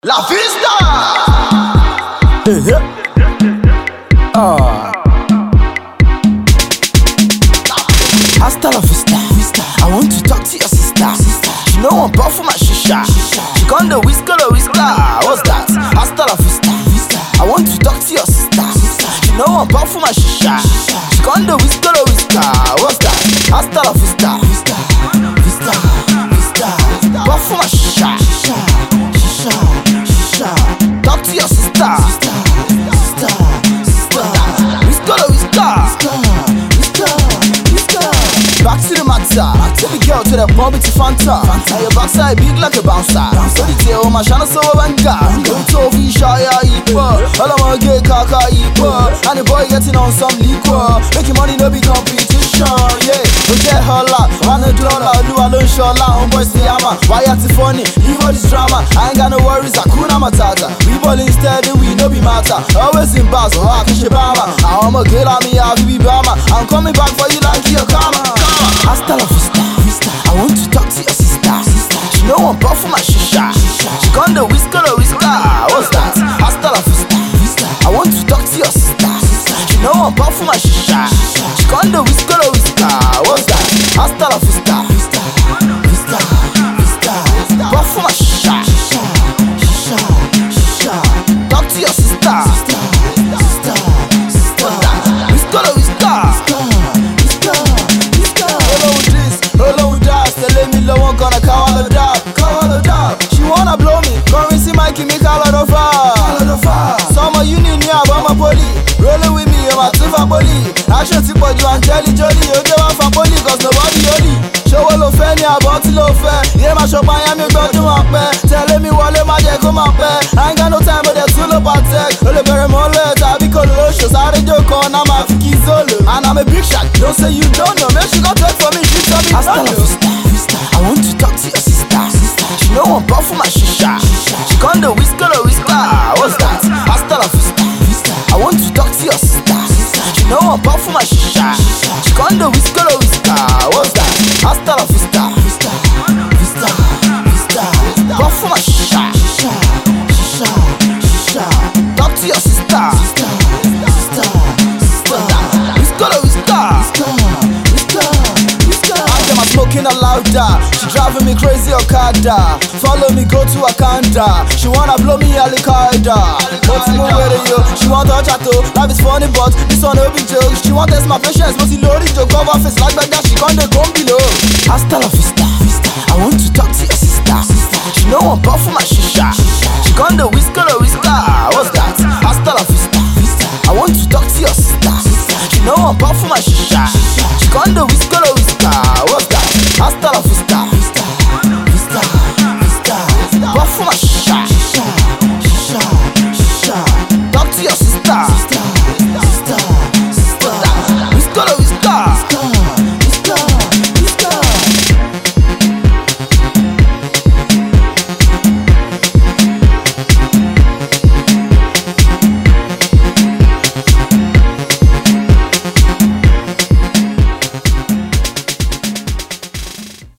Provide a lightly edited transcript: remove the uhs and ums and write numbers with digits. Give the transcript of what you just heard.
La Vista! Hasta la vista. I want to talk to your sister. She know I'm buff for my shisha. She gone the whisker. What's that? Hasta la vista. I want to talk to your sister. She know I'm buff for my shisha. She gone the whisker. What's that? Hasta la vista. Buff for my shisha. Talk to your sister. Back to the matter. Tell the girl to the pump it to Fanta. And your backside big like a bouncer. So the tail my shana so banga. Don't tell me shy equal. All I wanna get kaka equal. And the boy getting on some liquor. Making money no be competition. Yeah, we get her lot. Man a dollar, do a loan short lot. Homeboy say ama. Why you acting funny? Leave all this drama. I ain't got no worries. Hakuna Matata. We ball instead we no be matter. Always in bars. Oh I can shibama. I'ma get on me. I'll be bama. I'm coming back for you like your karma. Hasta la vista. I want to talk to your sister. She know I'm buff for my shisha. She gone the whisker. What's that? Hasta la vista. I want to talk to your sister. She know I'm buff for my shisha. She gone the whisker. What's that? Hasta la vista. Buff for my shisha. Talk to your sister. Gonna call her dog. She wanna blow me. Come and see Mikey, me call her the fire. Summer union, yeah, but my poly. Rolling with me, I'm a silver poly. I should see what you and Jelly Jolly. You get one for poly, cause nobody only. Show all of any about it, love fair. Yeah, my shop, I am your brother, my pair. Telling me what let my day come up there. I ain't got no time, but they're too low about tech. Only very more later, I be colossus. I read your corner, I'm a Fiki Zolo. And I'm a big shot. Don't say you don't know. Make sure you got talk for me. She tell me, hasta la vista. I want to talk to your sister. She know I'm buff for my shisha. She gone the whisker. What's that? Hasta la vista. I want to talk to your sister. She know I'm buff for my shisha. She gone the whisker. What's that? Hasta la vista. Buff for my shisha. Talk to your sister. Smoking a louder, she driving me crazy Okada. Follow me, go to Wakanda. She wanna blow me Al-Qaeda. What's more with you? She want to chato. Life is funny, but this one no be joke. She want test my patience, but she loaded to cover face like that. She gone the gun below. Hasta la vista. I want to talk to your sister. She know I'm buff for my shisha. She gone the whisker. What's that? Hasta la vista. I want to talk to your sister. She know I'm buff for my shisha. She gone the whisker.